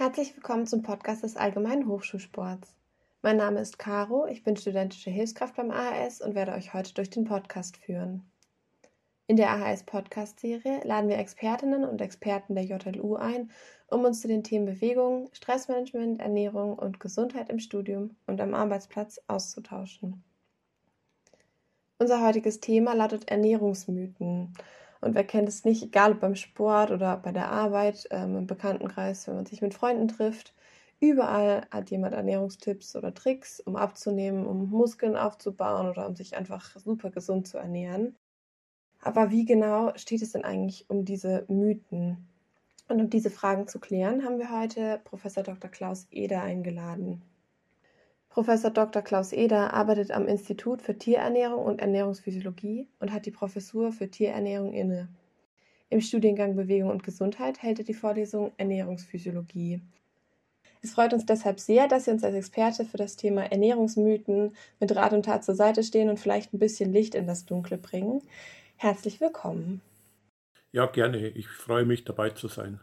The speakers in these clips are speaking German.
Herzlich willkommen zum Podcast des Allgemeinen Hochschulsports. Mein Name ist Caro, ich bin studentische Hilfskraft beim AHS und werde euch heute durch den Podcast führen. In der AHS-Podcast-Serie laden wir Expertinnen und Experten der JLU ein, um uns zu den Themen Bewegung, Stressmanagement, Ernährung und Gesundheit im Studium und am Arbeitsplatz auszutauschen. Unser heutiges Thema lautet Ernährungsmythen. Und wer kennt es nicht, egal ob beim Sport oder bei der Arbeit, im Bekanntenkreis, wenn man sich mit Freunden trifft, überall hat jemand Ernährungstipps oder Tricks, um abzunehmen, um Muskeln aufzubauen oder um sich einfach super gesund zu ernähren. Aber wie genau steht es denn eigentlich um diese Mythen? Und um diese Fragen zu klären, haben wir heute Professor Dr. Klaus Eder eingeladen. Professor Dr. Klaus Eder arbeitet am Institut für Tierernährung und Ernährungsphysiologie und hat die Professur für Tierernährung inne. Im Studiengang Bewegung und Gesundheit hält er die Vorlesung Ernährungsphysiologie. Es freut uns deshalb sehr, dass Sie uns als Experte für das Thema Ernährungsmythen mit Rat und Tat zur Seite stehen und vielleicht ein bisschen Licht in das Dunkle bringen. Herzlich willkommen. Ja, gerne. Ich freue mich, dabei zu sein.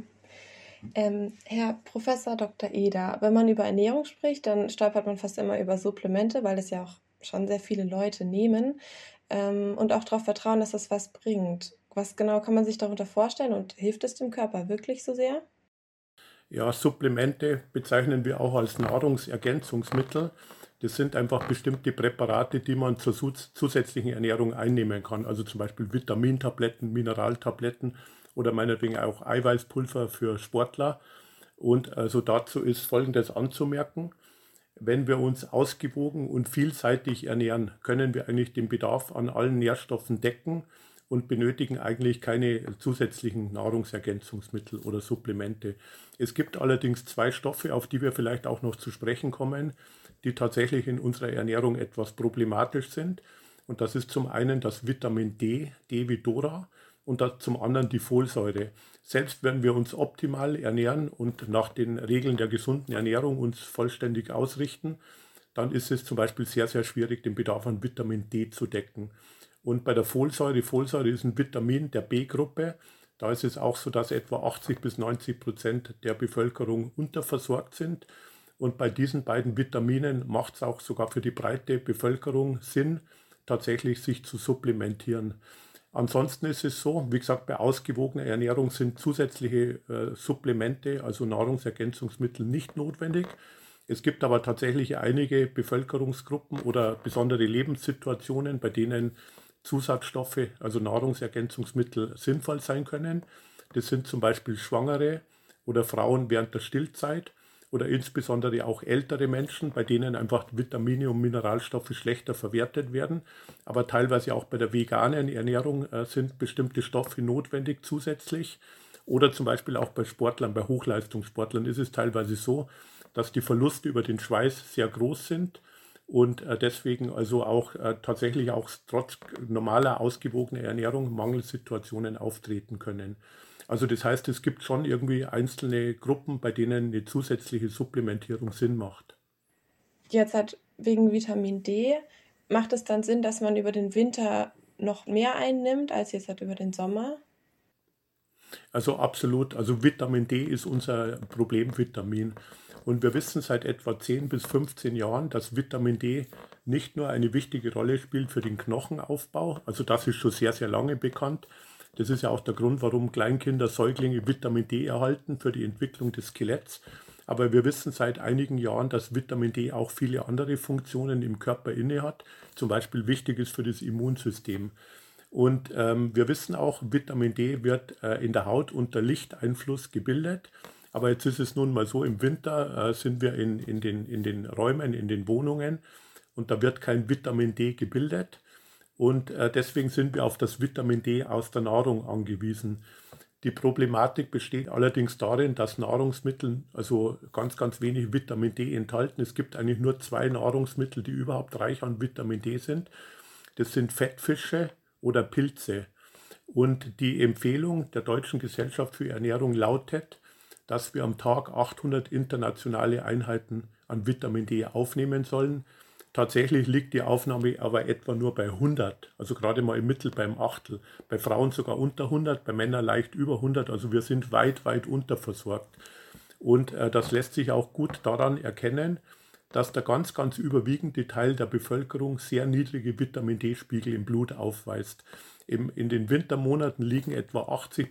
Herr Professor Dr. Eder, wenn man über Ernährung spricht, dann stolpert man fast immer über Supplemente, weil es ja auch schon sehr viele Leute nehmen und auch darauf vertrauen, dass das was bringt. Was genau kann man sich darunter vorstellen und hilft es dem Körper wirklich so sehr? Ja, Supplemente bezeichnen wir auch als Nahrungsergänzungsmittel. Das sind einfach bestimmte Präparate, die man zur zusätzlichen Ernährung einnehmen kann. Also zum Beispiel Vitamintabletten, Mineraltabletten oder meinetwegen auch Eiweißpulver für Sportler. Und also dazu ist Folgendes anzumerken. Wenn wir uns ausgewogen und vielseitig ernähren, können wir eigentlich den Bedarf an allen Nährstoffen decken und benötigen eigentlich keine zusätzlichen Nahrungsergänzungsmittel oder Supplemente. Es gibt allerdings zwei Stoffe, auf die wir vielleicht auch noch zu sprechen kommen, die tatsächlich in unserer Ernährung etwas problematisch sind. Und das ist zum einen das Vitamin D, D wie Dora, und zum anderen die Folsäure. Selbst wenn wir uns optimal ernähren und nach den Regeln der gesunden Ernährung uns vollständig ausrichten, dann ist es zum Beispiel sehr, sehr schwierig, den Bedarf an Vitamin D zu decken. Und bei der Folsäure ist ein Vitamin der B-Gruppe. Da ist es auch so, dass etwa 80-90% der Bevölkerung unterversorgt sind. Und bei diesen beiden Vitaminen macht es auch sogar für die breite Bevölkerung Sinn, tatsächlich sich zu supplementieren. Ansonsten ist es so, wie gesagt, bei ausgewogener Ernährung sind zusätzliche Supplemente, also Nahrungsergänzungsmittel, nicht notwendig. Es gibt aber tatsächlich einige Bevölkerungsgruppen oder besondere Lebenssituationen, bei denen Zusatzstoffe, also Nahrungsergänzungsmittel, sinnvoll sein können. Das sind zum Beispiel Schwangere oder Frauen während der Stillzeit oder insbesondere auch ältere Menschen, bei denen einfach Vitamine und Mineralstoffe schlechter verwertet werden. Aber teilweise auch bei der veganen Ernährung sind bestimmte Stoffe notwendig zusätzlich. Oder zum Beispiel auch bei Sportlern, bei Hochleistungssportlern ist es teilweise so, dass die Verluste über den Schweiß sehr groß sind und deswegen also auch tatsächlich auch trotz normaler ausgewogener Ernährung Mangelsituationen auftreten können. Also das heißt, es gibt schon irgendwie einzelne Gruppen, bei denen eine zusätzliche Supplementierung Sinn macht. Jetzt hat wegen Vitamin D, macht es dann Sinn, dass man über den Winter noch mehr einnimmt, als jetzt halt über den Sommer? Also absolut, also Vitamin D ist unser Problemvitamin. Und wir wissen seit etwa 10 bis 15 Jahren, dass Vitamin D nicht nur eine wichtige Rolle spielt für den Knochenaufbau, also das ist schon sehr, sehr lange bekannt. Das ist ja auch der Grund, warum Kleinkinder, Säuglinge Vitamin D erhalten für die Entwicklung des Skeletts. Aber wir wissen seit einigen Jahren, dass Vitamin D auch viele andere Funktionen im Körper inne hat, zum Beispiel wichtig ist für das Immunsystem. Und wir wissen auch, Vitamin D wird in der Haut unter Lichteinfluss gebildet. Aber jetzt ist es nun mal so, im Winter sind wir in den Räumen, in den Wohnungen und da wird kein Vitamin D gebildet. Und deswegen sind wir auf das Vitamin D aus der Nahrung angewiesen. Die Problematik besteht allerdings darin, dass Nahrungsmittel also ganz, ganz wenig Vitamin D enthalten. Es gibt eigentlich nur zwei Nahrungsmittel, die überhaupt reich an Vitamin D sind. Das sind Fettfische oder Pilze. Und die Empfehlung der Deutschen Gesellschaft für Ernährung lautet, dass wir am Tag 800 internationale Einheiten an Vitamin D aufnehmen sollen. Tatsächlich liegt die Aufnahme aber etwa nur bei 100, also gerade mal im Mittel beim Achtel. Bei Frauen sogar unter 100, bei Männern leicht über 100, also wir sind weit, weit unterversorgt. Und das lässt sich auch gut daran erkennen, dass der ganz, ganz überwiegende Teil der Bevölkerung sehr niedrige Vitamin-D-Spiegel im Blut aufweist. In den Wintermonaten liegen etwa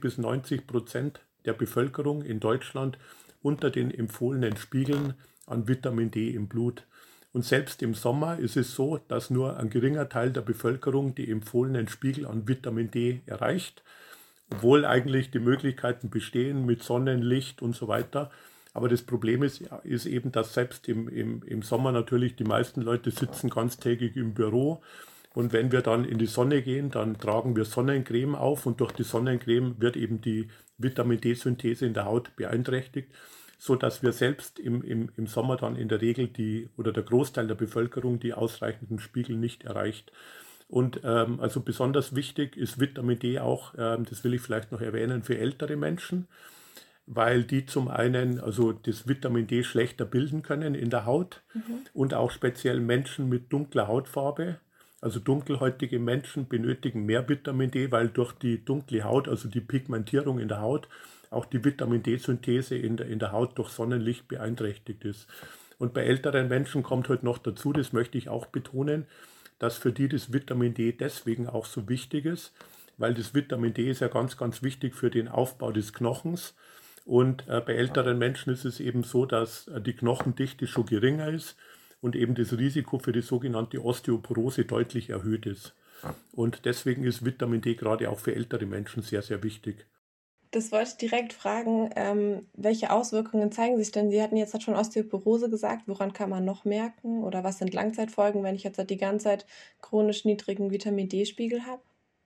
80-90% der Bevölkerung in Deutschland unter den empfohlenen Spiegeln an Vitamin D im Blut. Und selbst im Sommer ist es so, dass nur ein geringer Teil der Bevölkerung die empfohlenen Spiegel an Vitamin D erreicht, obwohl eigentlich die Möglichkeiten bestehen mit Sonnenlicht und so weiter. Aber das Problem ist eben, dass selbst im Sommer natürlich die meisten Leute sitzen ganztägig im Büro. Und wenn wir dann in die Sonne gehen, dann tragen wir Sonnencreme auf und durch die Sonnencreme wird eben die Vitamin-D-Synthese in der Haut beeinträchtigt, so dass wir selbst im Sommer dann in der Regel oder der Großteil der Bevölkerung die ausreichenden Spiegel nicht erreicht. Und also besonders wichtig ist Vitamin D auch, das will ich vielleicht noch erwähnen, für ältere Menschen, weil die zum einen also das Vitamin D schlechter bilden können in der Haut und auch speziell Menschen mit dunkler Hautfarbe. Also dunkelhäutige Menschen benötigen mehr Vitamin D, weil durch die dunkle Haut, also die Pigmentierung in der Haut, auch die Vitamin D-Synthese in der Haut durch Sonnenlicht beeinträchtigt ist. Und bei älteren Menschen kommt heute noch dazu, das möchte ich auch betonen, dass für die das Vitamin D deswegen auch so wichtig ist, weil das Vitamin D ist ja ganz, ganz wichtig für den Aufbau des Knochens. Und bei älteren Menschen ist es eben so, dass die Knochendichte schon geringer ist und eben das Risiko für die sogenannte Osteoporose deutlich erhöht ist. Und deswegen ist Vitamin D gerade auch für ältere Menschen sehr, sehr wichtig. Das wollte ich direkt fragen, welche Auswirkungen zeigen sich denn? Sie hatten jetzt schon Osteoporose gesagt, woran kann man noch merken? Oder was sind Langzeitfolgen, wenn ich jetzt die ganze Zeit chronisch niedrigen Vitamin-D-Spiegel habe?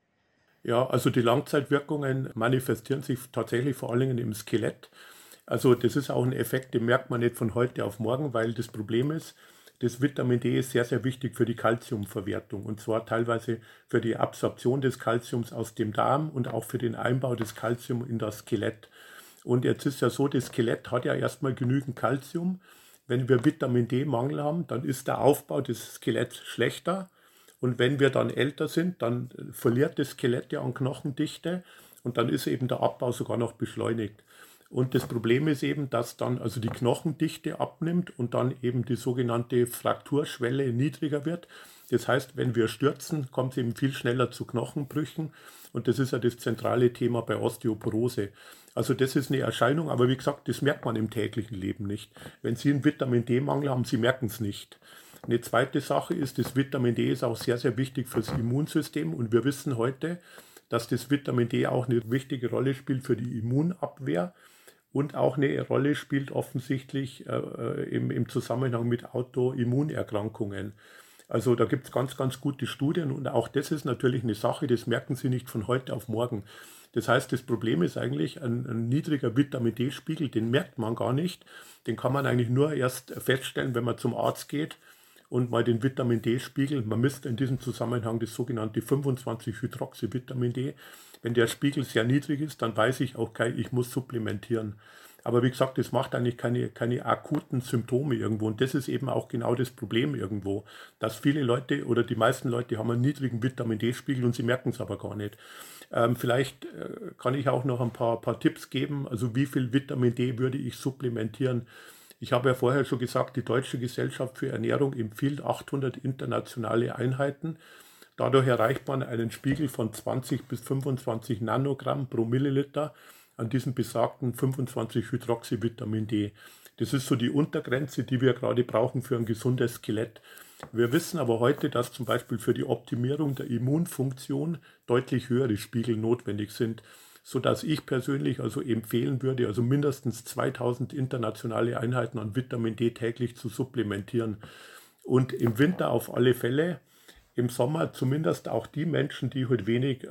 Ja, also die Langzeitwirkungen manifestieren sich tatsächlich vor allen Dingen im Skelett. Also das ist auch ein Effekt, den merkt man nicht von heute auf morgen, weil das Problem ist, das Vitamin D ist sehr, sehr wichtig für die Kalziumverwertung und zwar teilweise für die Absorption des Kalziums aus dem Darm und auch für den Einbau des Kalziums in das Skelett. Und jetzt ist ja so, das Skelett hat ja erstmal genügend Kalzium. Wenn wir Vitamin D-Mangel haben, dann ist der Aufbau des Skeletts schlechter. Und wenn wir dann älter sind, dann verliert das Skelett ja an Knochendichte und dann ist eben der Abbau sogar noch beschleunigt. Und das Problem ist eben, dass dann also die Knochendichte abnimmt und dann eben die sogenannte Frakturschwelle niedriger wird. Das heißt, wenn wir stürzen, kommt es eben viel schneller zu Knochenbrüchen. Und das ist ja das zentrale Thema bei Osteoporose. Also das ist eine Erscheinung, aber wie gesagt, das merkt man im täglichen Leben nicht. Wenn Sie einen Vitamin D-Mangel haben, Sie merken es nicht. Eine zweite Sache ist, das Vitamin D ist auch sehr, sehr wichtig fürs Immunsystem. Und wir wissen heute, dass das Vitamin D auch eine wichtige Rolle spielt für die Immunabwehr und auch eine Rolle spielt offensichtlich im Zusammenhang mit Autoimmunerkrankungen. Also da gibt es ganz, ganz gute Studien und auch das ist natürlich eine Sache, das merken Sie nicht von heute auf morgen. Das heißt, das Problem ist eigentlich ein niedriger Vitamin D-Spiegel, den merkt man gar nicht. Den kann man eigentlich nur erst feststellen, wenn man zum Arzt geht und mal den Vitamin D-Spiegel, man misst in diesem Zusammenhang das sogenannte 25-Hydroxy-Vitamin D. Wenn der Spiegel sehr niedrig ist, dann weiß ich auch, ich muss supplementieren. Aber wie gesagt, das macht eigentlich keine akuten Symptome irgendwo. Und das ist eben auch genau das Problem irgendwo, dass viele Leute oder die meisten Leute haben einen niedrigen Vitamin D-Spiegel und sie merken es aber gar nicht. Vielleicht kann ich auch noch ein paar Tipps geben. Also wie viel Vitamin D würde ich supplementieren? Ich habe ja vorher schon gesagt, die Deutsche Gesellschaft für Ernährung empfiehlt 800 internationale Einheiten. Dadurch erreicht man einen Spiegel von 20 bis 25 Nanogramm pro Milliliter an diesem besagten 25-Hydroxyvitamin D. Das ist so die Untergrenze, die wir gerade brauchen für ein gesundes Skelett. Wir wissen aber heute, dass zum Beispiel für die Optimierung der Immunfunktion deutlich höhere Spiegel notwendig sind, sodass ich persönlich also empfehlen würde, also mindestens 2000 internationale Einheiten an Vitamin D täglich zu supplementieren. Und im Winter auf alle Fälle, im Sommer zumindest auch die Menschen, die halt wenig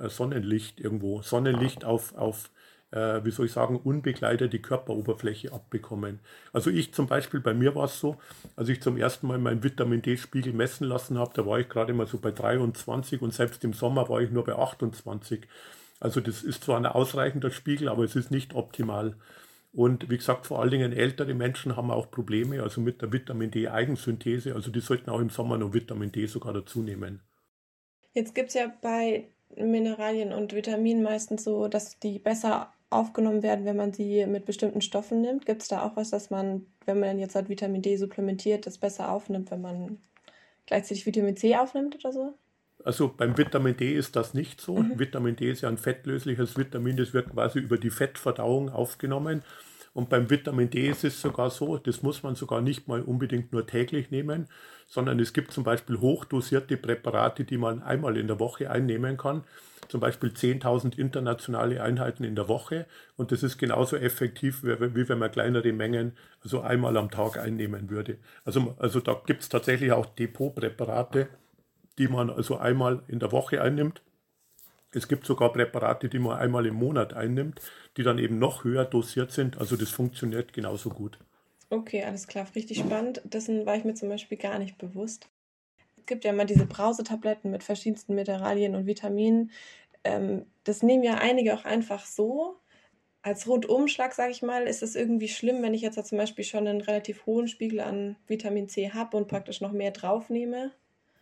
Sonnenlicht auf wie soll ich sagen, unbegleitete Körperoberfläche abbekommen. Also ich zum Beispiel, bei mir war es so, als ich zum ersten Mal meinen Vitamin D-Spiegel messen lassen habe, da war ich gerade mal so bei 23 und selbst im Sommer war ich nur bei 28. Also das ist zwar ein ausreichender Spiegel, aber es ist nicht optimal. Und wie gesagt, vor allen Dingen ältere Menschen haben auch Probleme, also mit der Vitamin D-Eigensynthese. Also die sollten auch im Sommer noch Vitamin D sogar dazu nehmen. Jetzt gibt es ja bei Mineralien und Vitaminen meistens so, dass die besser aufgenommen werden, wenn man sie mit bestimmten Stoffen nimmt? Gibt es da auch was, dass man, wenn man jetzt halt Vitamin D supplementiert, das besser aufnimmt, wenn man gleichzeitig Vitamin C aufnimmt oder so? Also beim Vitamin D ist das nicht so. Mhm. Vitamin D ist ja ein fettlösliches Vitamin, das wird quasi über die Fettverdauung aufgenommen. Und beim Vitamin D ist es sogar so, das muss man sogar nicht mal unbedingt nur täglich nehmen, sondern es gibt zum Beispiel hochdosierte Präparate, die man einmal in der Woche einnehmen kann. Zum Beispiel 10.000 internationale Einheiten in der Woche. Und das ist genauso effektiv, wie wenn man kleinere Mengen, also einmal am Tag einnehmen würde. Also da gibt es tatsächlich auch Depotpräparate, die man also einmal in der Woche einnimmt. Es gibt sogar Präparate, die man einmal im Monat einnimmt, die dann eben noch höher dosiert sind. Also das funktioniert genauso gut. Okay, alles klar, richtig spannend. Dessen war ich mir zum Beispiel gar nicht bewusst. Es gibt ja immer diese Brausetabletten mit verschiedensten Mineralien und Vitaminen. Das nehmen ja einige auch einfach so. Als Rundumschlag, sage ich mal, ist es irgendwie schlimm, wenn ich jetzt zum Beispiel schon einen relativ hohen Spiegel an Vitamin C habe und praktisch noch mehr draufnehme.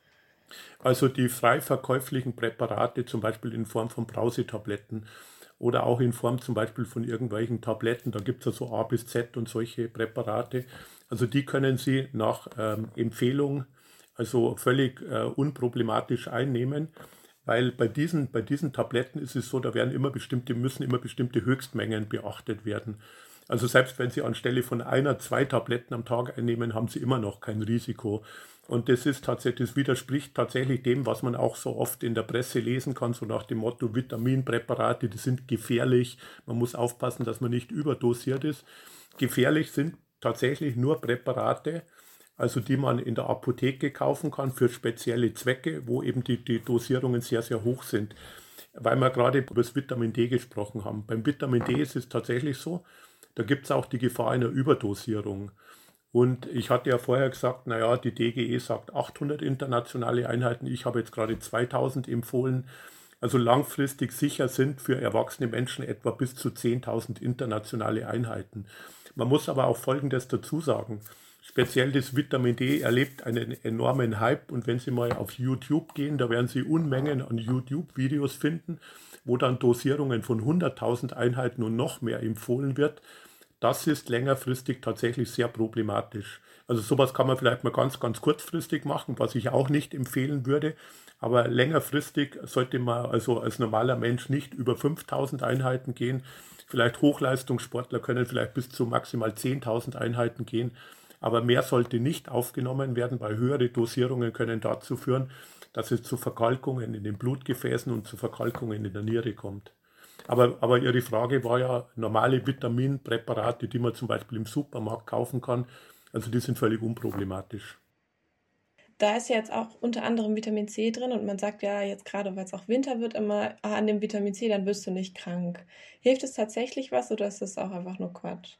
Also die frei verkäuflichen Präparate, zum Beispiel in Form von Brausetabletten oder auch in Form zum Beispiel von irgendwelchen Tabletten, da gibt es ja so A bis Z und solche Präparate. Also die können Sie nach Empfehlung also völlig unproblematisch einnehmen, weil bei diesen Tabletten ist es so, da müssen immer bestimmte Höchstmengen beachtet werden. Also selbst wenn Sie anstelle von 2 Tabletten am Tag einnehmen, haben Sie immer noch kein Risiko. Und das widerspricht tatsächlich dem, was man auch so oft in der Presse lesen kann, so nach dem Motto Vitaminpräparate, die sind gefährlich, man muss aufpassen, dass man nicht überdosiert ist. Gefährlich sind tatsächlich nur Präparate, also die man in der Apotheke kaufen kann für spezielle Zwecke, wo eben die Dosierungen sehr, sehr hoch sind. Weil wir gerade über das Vitamin D gesprochen haben. Beim Vitamin D ist es tatsächlich so, da gibt es auch die Gefahr einer Überdosierung. Und ich hatte ja vorher gesagt, naja, die DGE sagt 800 internationale Einheiten. Ich habe jetzt gerade 2000 empfohlen. Also langfristig sicher sind für erwachsene Menschen etwa bis zu 10.000 internationale Einheiten. Man muss aber auch Folgendes dazu sagen. Speziell das Vitamin D erlebt einen enormen Hype und wenn Sie mal auf YouTube gehen, da werden Sie Unmengen an YouTube-Videos finden, wo dann Dosierungen von 100.000 Einheiten und noch mehr empfohlen wird. Das ist längerfristig tatsächlich sehr problematisch. Also sowas kann man vielleicht mal ganz, ganz kurzfristig machen, was ich auch nicht empfehlen würde. Aber längerfristig sollte man also als normaler Mensch nicht über 5.000 Einheiten gehen. Vielleicht Hochleistungssportler können vielleicht bis zu maximal 10.000 Einheiten gehen. Aber mehr sollte nicht aufgenommen werden, weil höhere Dosierungen können dazu führen, dass es zu Verkalkungen in den Blutgefäßen und zu Verkalkungen in der Niere kommt. Aber Ihre Frage war ja normale Vitaminpräparate, die man zum Beispiel im Supermarkt kaufen kann. Also die sind völlig unproblematisch. Da ist ja jetzt auch unter anderem Vitamin C drin und man sagt ja jetzt gerade, weil es auch Winter wird, immer, an dem Vitamin C, dann wirst du nicht krank. Hilft es tatsächlich was oder ist das auch einfach nur Quatsch?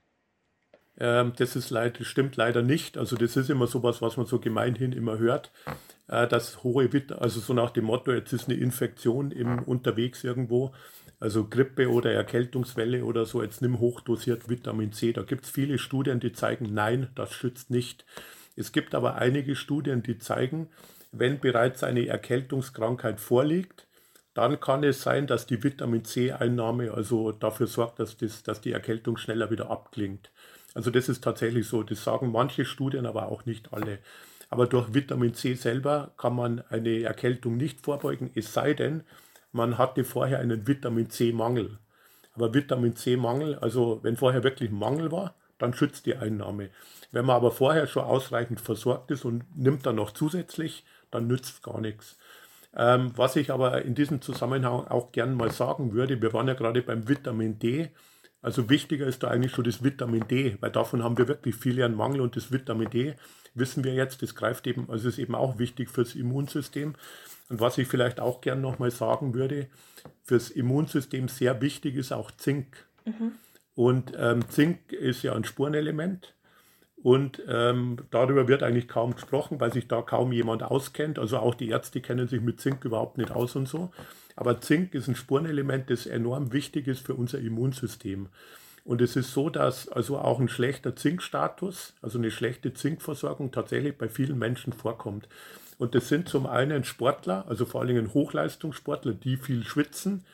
Das stimmt leider nicht. Also das ist immer sowas, was man so gemeinhin immer hört. Also so nach dem Motto, jetzt ist eine Infektion unterwegs irgendwo, also Grippe oder Erkältungswelle oder so, jetzt nimm hochdosiert Vitamin C. Da gibt es viele Studien, die zeigen, nein, das schützt nicht. Es gibt aber einige Studien, die zeigen, wenn bereits eine Erkältungskrankheit vorliegt, dann kann es sein, dass die Vitamin C-Einnahme also dafür sorgt, dass die Erkältung schneller wieder abklingt. Also das ist tatsächlich so. Das sagen manche Studien, aber auch nicht alle. Aber durch Vitamin C selber kann man eine Erkältung nicht vorbeugen, es sei denn, man hatte vorher einen Vitamin C-Mangel. Aber Vitamin C-Mangel, also wenn vorher wirklich ein Mangel war, dann schützt die Einnahme. Wenn man aber vorher schon ausreichend versorgt ist und nimmt dann noch zusätzlich, dann nützt es gar nichts. Was ich aber in diesem Zusammenhang auch gern mal sagen würde, wir waren ja gerade beim Vitamin D. Also wichtiger ist da eigentlich schon das Vitamin D, weil davon haben wir wirklich viele einen Mangel und das Vitamin D wissen wir jetzt, das greift eben, also ist eben auch wichtig fürs Immunsystem. Und was ich vielleicht auch gern nochmal sagen würde, fürs Immunsystem sehr wichtig ist auch Zink. Mhm. Und Zink ist ja ein Spurenelement. Und darüber wird eigentlich kaum gesprochen, weil sich da kaum jemand auskennt. Also auch die Ärzte kennen sich mit Zink überhaupt nicht aus und so. Aber Zink ist ein Spurenelement, das enorm wichtig ist für unser Immunsystem. Und es ist so, dass also auch ein schlechter Zinkstatus, also eine schlechte Zinkversorgung tatsächlich bei vielen Menschen vorkommt. Und das sind zum einen Sportler, also vor allen Dingen Hochleistungssportler, die viel schwitzen,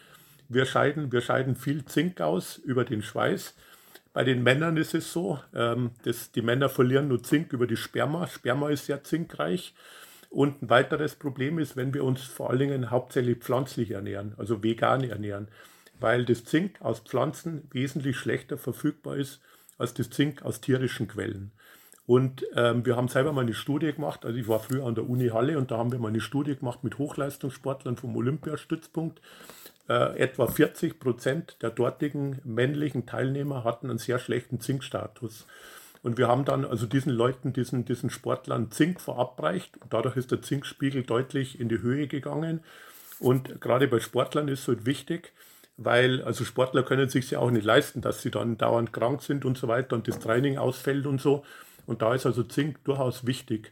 Wir scheiden viel Zink aus über den Schweiß. Bei den Männern ist es so, die Männer verlieren nur Zink über die Sperma. Sperma ist sehr zinkreich. Und ein weiteres Problem ist, wenn wir uns vor allen Dingen hauptsächlich pflanzlich ernähren, also vegan ernähren, weil das Zink aus Pflanzen wesentlich schlechter verfügbar ist als das Zink aus tierischen Quellen. Und wir haben selber mal eine Studie gemacht, also ich war früher an der Uni Halle und da haben wir mal eine Studie gemacht mit Hochleistungssportlern vom Olympiastützpunkt. Etwa 40% der dortigen männlichen Teilnehmer hatten einen sehr schlechten Zinkstatus. Und wir haben dann also diesen Leuten, diesen Sportlern Zink verabreicht. Und dadurch ist der Zinkspiegel deutlich in die Höhe gegangen. Und gerade bei Sportlern ist es halt wichtig, weil also Sportler können sich ja auch nicht leisten, dass sie dann dauernd krank sind und so weiter und das Training ausfällt und so. Und da ist also Zink durchaus wichtig.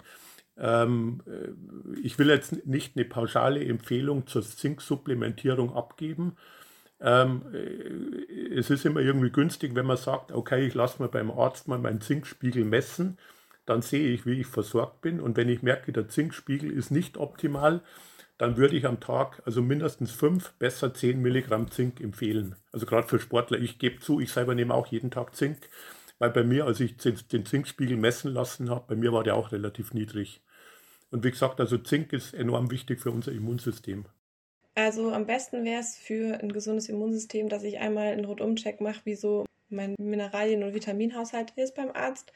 Ich will jetzt nicht eine pauschale Empfehlung zur Zinksupplementierung abgeben. Es ist immer irgendwie günstig, wenn man sagt, okay, ich lasse mal beim Arzt mal meinen Zinkspiegel messen, dann sehe ich, wie ich versorgt bin. Und wenn ich merke, der Zinkspiegel ist nicht optimal, dann würde ich am Tag also mindestens 5, besser 10 Milligramm Zink empfehlen. Also gerade für Sportler, ich gebe zu, ich selber nehme auch jeden Tag Zink, weil bei mir, als ich den Zinkspiegel messen lassen habe, bei mir war der auch relativ niedrig. Und wie gesagt, also Zink ist enorm wichtig für unser Immunsystem. Also am besten wäre es für ein gesundes Immunsystem, dass ich einmal einen Rundumcheck mache, wie so mein Mineralien- und Vitaminhaushalt ist beim Arzt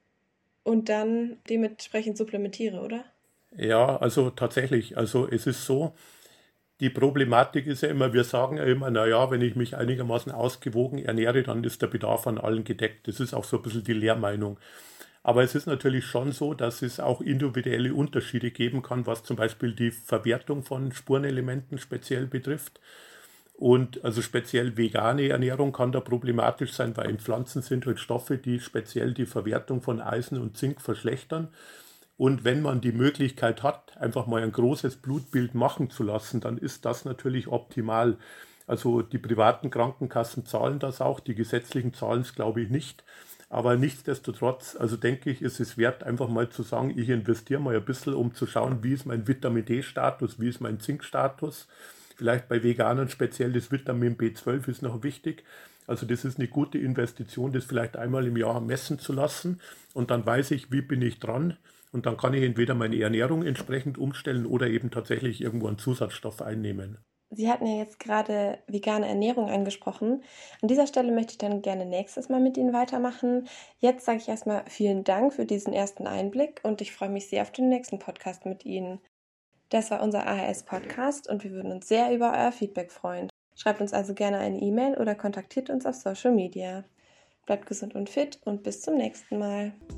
und dann dementsprechend supplementiere, oder? Ja, also tatsächlich, also es ist so, die Problematik ist ja immer, wir sagen ja immer, naja, wenn ich mich einigermaßen ausgewogen ernähre, dann ist der Bedarf an allen gedeckt. Das ist auch so ein bisschen die Lehrmeinung. Aber es ist natürlich schon so, dass es auch individuelle Unterschiede geben kann, was zum Beispiel die Verwertung von Spurenelementen speziell betrifft. Und also speziell vegane Ernährung kann da problematisch sein, weil in Pflanzen sind halt Stoffe, die speziell die Verwertung von Eisen und Zink verschlechtern. Und wenn man die Möglichkeit hat, einfach mal ein großes Blutbild machen zu lassen, dann ist das natürlich optimal. Also die privaten Krankenkassen zahlen das auch, die gesetzlichen zahlen es, glaube ich, nicht. Aber nichtsdestotrotz, also denke ich, ist es wert, einfach mal zu sagen, ich investiere mal ein bisschen, um zu schauen, wie ist mein Vitamin D-Status, wie ist mein Zinkstatus. Vielleicht bei Veganern speziell das Vitamin B12 ist noch wichtig. Also das ist eine gute Investition, das vielleicht einmal im Jahr messen zu lassen. Und dann weiß ich, wie bin ich dran. Und dann kann ich entweder meine Ernährung entsprechend umstellen oder eben tatsächlich irgendwo einen Zusatzstoff einnehmen. Sie hatten ja jetzt gerade vegane Ernährung angesprochen. An dieser Stelle möchte ich dann gerne nächstes Mal mit Ihnen weitermachen. Jetzt sage ich erstmal vielen Dank für diesen ersten Einblick und ich freue mich sehr auf den nächsten Podcast mit Ihnen. Das war unser AHS-Podcast und wir würden uns sehr über euer Feedback freuen. Schreibt uns also gerne eine E-Mail oder kontaktiert uns auf Social Media. Bleibt gesund und fit und bis zum nächsten Mal.